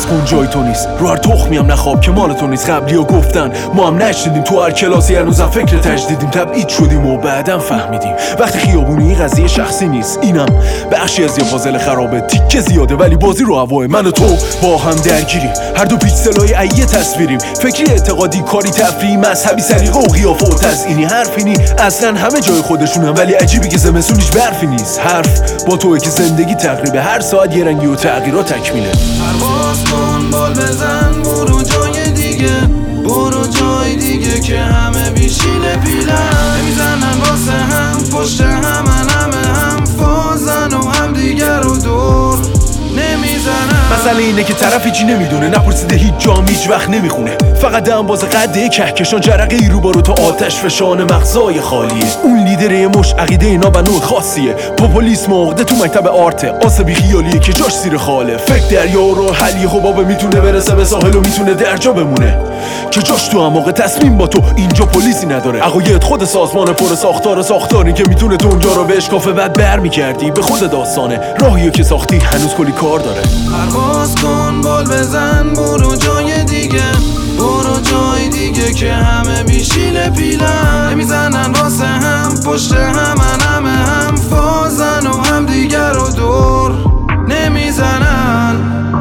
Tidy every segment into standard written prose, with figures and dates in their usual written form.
پرواز کن جای تو نیست، رو هر تخمی هم نخواب که مال تو نیست. قبلی ها گفتن ما هم نشنیدیم، تو هر کلاسی هنوزم فکر تجدیدیم. تبعید شدیم و بعدم فهمیدیم وقتی خیابونی قضیه شخصی نیست. اینم بخشی از یه پازل خرابه، تیکه زیاده ولی بازی رو هواه. من و تو با هم درگیریم، هر دو پیکسلای ایه تصویریم. فکری، اعتقادی، کاری، تفریحی، مذهبی، سلیقه و قیافه و تزئینی. حرفی نی اصلا همه جای خودشونن، ولی عجیبی که زمستونش برفی نیست. حرف با توئه که زندگی تقریبه، هر ساعت یه رنگی و تغییرات تکمیله. پرواز کن بال بزن، برو جای دیگه، برو جای دیگه که همه بیشیل پیلن. نمیزنن واسه هم، پشت همن، هم فازن و هم دیگر رو دور نمیزنن. مسئله اینه که طرف هیچی نمیدونه، نپرسیده هیچ جام هیچ وقت نمیخونه. فقط دنباز قده کهکشان، جرقه ای رو برو تا آتش فشان مغزای خالیه. اون لیدر مش عقیده اینا بنو خاصیه، پوپولیسم عقده تو مکتب آرته. آسبی خیالیه که جاش زیر خاله، فکر دریا و حلی حبابه. میتونه برسه به ساحل و میتونه درجا بمونه که جاش تو اعماق. تصمیم با تو، اینجا پلیسی نداره. عقاید خود سازمان پر ساختاری که میتونه تو اونجا رو به اشکاف بعد برمیگردی به خود داستانه. راهیو که ساختی هنوز کلی کار داره. پرواز کن بال بزن، برو جای دیگه، برو جای دیگه که همه بیشیل پیلن. نمیزنن واسه هم، پشت همن، هم فازن و هم دیگر رو دور نمیزنن.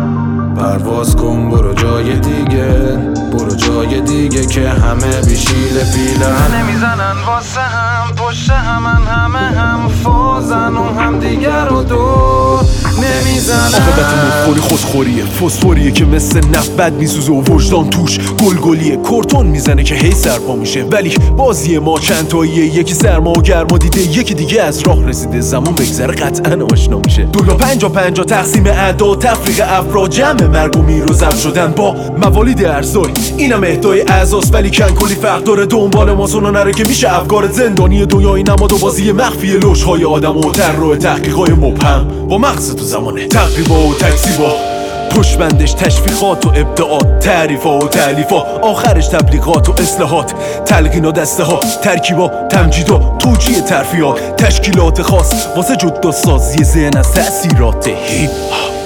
پرواز کن برو جای دیگه، برو جای دیگه که همه بیشیل پیلن. نمیزنن واسه هم، پشت همن، هم فازن و هم دیگر رو دور نمیزنن. عاقبت مخوری خودخوریه، فسفوریه که مثل نفت بد میسوزه و وجدان توش گلگلیه. کورتون میزنه که هی سرپا میشه، ولی بازی ما چند تاییه. یکی سرما و گرما دیده، یکی دیگه از راه رسیده. زمان بگذره قطعا آشنا میشه. 2 یا 5 تقسیم اعداد، تفریق افراد، جمع مرگ و میر و ضبط شدن با موالید ارزایی. اینم اهدای اعزاست ولی کن کلی فرق داره. دنبال ما سونا نره که میشه افکار زندانی دنیای نماد و بازی مخفی لوشهای آدم و طراح تحقیقای مبهم با مغز تو زمانه. تقریبا و تکسیبا، پشبندش تشویقات و ابداعات، تعریفا و تعلیفا، آخرش تبلیغات و اصلاحات، تلقین و دسته ها، ترکیبا، تمجید و توجیه ترفیعات، تشکیلات خاص واسه جدا سازی ذهن از تأثیرات هیپ هاپ.